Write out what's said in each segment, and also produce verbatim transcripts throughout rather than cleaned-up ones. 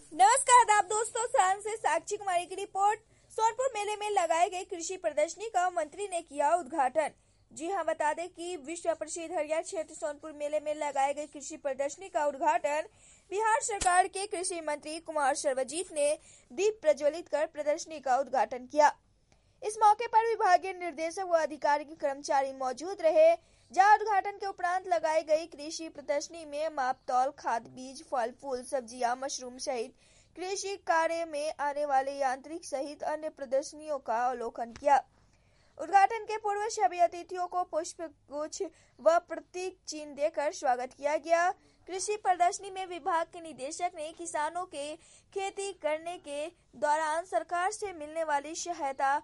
नमस्कार आदाब दोस्तों, सारण से साक्षी कुमारी की रिपोर्ट। सोनपुर मेले में लगाई गई कृषि प्रदर्शनी का मंत्री ने किया उद्घाटन। जी हां, बता दें कि विश्व प्रसिद्ध हरियर क्षेत्र सोनपुर मेले में लगाई गई कृषि प्रदर्शनी का उद्घाटन बिहार सरकार के कृषि मंत्री कुमार सर्वजीत ने दीप प्रज्वलित कर प्रदर्शनी का उद्घाटन किया। इस मौके पर विभागीय निर्देशक व अधिकारी कर्मचारी मौजूद रहे। जहां उद्घाटन के उपरांत लगाई गई कृषि प्रदर्शनी में मापतौल, खाद, बीज, फल, फूल, सब्जियां, मशरूम सहित कृषि कार्य में आने वाले यांत्रिक सहित अन्य प्रदर्शनियों का अवलोकन किया। उद्घाटन के पूर्व सभी अतिथियों को पुष्प गुच्छ व प्रतीक चिन्ह देकर स्वागत किया गया। कृषि प्रदर्शनी में विभाग के निदेशक ने किसानों के खेती करने के दौरान सरकार से मिलने वाली सहायता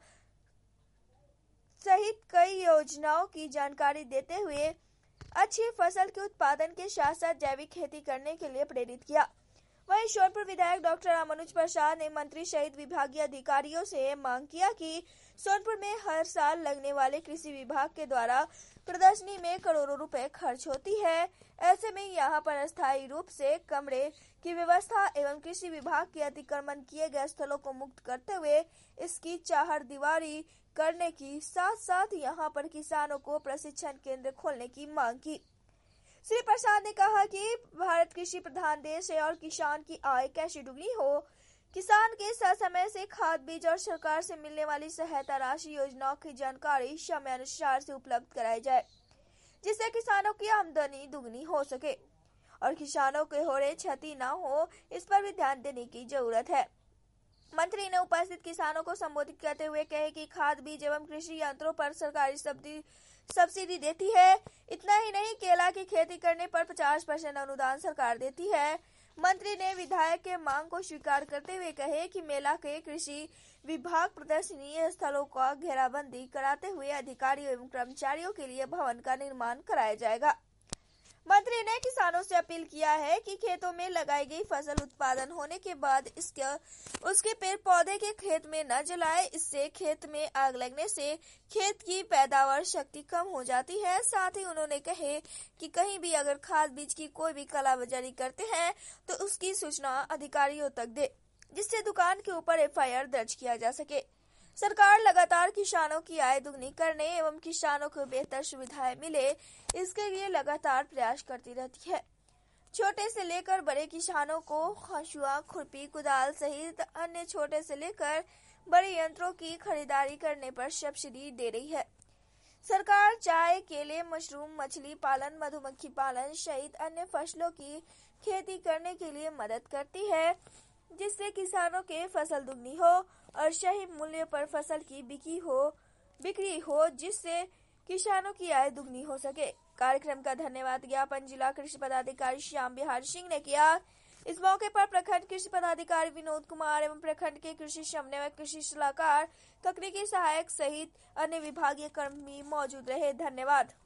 सहित कई योजनाओं की जानकारी देते हुए अच्छी फसल के उत्पादन के साथ साथ जैविक खेती करने के लिए प्रेरित किया। वहीं सोनपुर विधायक डॉक्टर रामानुज प्रसाद ने मंत्री सहित विभागीय अधिकारियों से मांग किया कि सोनपुर में हर साल लगने वाले कृषि विभाग के द्वारा प्रदर्शनी में करोड़ों रुपए खर्च होती है। ऐसे में यहां पर अस्थायी रूप से कमरे की व्यवस्था एवं कृषि विभाग के अतिक्रमण किए गए स्थलों को मुक्त करते हुए इसकी चार दीवारी करने की साथ साथ यहां पर किसानों को प्रशिक्षण केंद्र खोलने की मांग की। श्री प्रसाद ने कहा कि भारत कृषि प्रधान देश है और किसान की आय कैसे दुगनी हो, किसान के समय से खाद, बीज और सरकार से मिलने वाली सहायता राशि योजनाओं की जानकारी समय अनुसार से उपलब्ध कराई जाए, जिससे किसानों की आमदनी दुगनी हो सके और किसानों के हो रहे क्षति न हो, इस पर भी ध्यान देने की जरूरत है। मंत्री ने उपस्थित किसानों को संबोधित करते हुए कहे कि खाद, बीज एवं कृषि यंत्रों पर सरकारी सब्सिडी देती है। इतना ही नहीं, केला की खेती करने पर पचास परसेंट अनुदान सरकार देती है। मंत्री ने विधायक के मांग को स्वीकार करते हुए कहे कि मेला के कृषि विभाग प्रदर्शनी स्थलों का घेराबंदी कराते हुए अधिकारियों एवं कर्मचारियों के लिए भवन का निर्माण कराया जाएगा। मंत्री ने किसानों से अपील किया है कि खेतों में लगाई गई फसल उत्पादन होने के बाद इसके उसके पेड़ पौधे के खेत में न जलाए। इससे खेत में आग लगने से खेत की पैदावार शक्ति कम हो जाती है। साथ ही उन्होंने कहे कि कहीं भी अगर खाद, बीज की कोई भी कालाबाजारी करते हैं तो उसकी सूचना अधिकारियों तक दे, जिससे दुकान के ऊपर एफ आई आर दर्ज किया जा सके। सरकार लगातार किसानों की आय दुगनी करने एवं किसानों को बेहतर सुविधाएं मिले, इसके लिए लगातार प्रयास करती रहती है। छोटे से लेकर बड़े किसानों को हंसुआ, खुरपी, कुदाल सहित अन्य छोटे से लेकर बड़े यंत्रों की खरीदारी करने पर सब्सिडी दे रही है। सरकार चाय, केले, मशरूम, मछली पालन, मधुमक्खी पालन सहित अन्य फसलों की खेती करने के लिए मदद करती है, जिससे किसानों के फसल दुगनी हो और सही मूल्य पर फसल की बिक्री हो बिक्री हो जिससे किसानों की आय दुगनी हो सके। कार्यक्रम का धन्यवाद ज्ञापन जिला कृषि पदाधिकारी श्याम बिहार सिंह ने किया। इस मौके पर प्रखंड कृषि पदाधिकारी विनोद कुमार एवं प्रखंड के कृषि समन्वय, कृषि सलाहकार, तकनीकी सहायक सहित अन्य विभागीय कर्मी मौजूद रहे। धन्यवाद।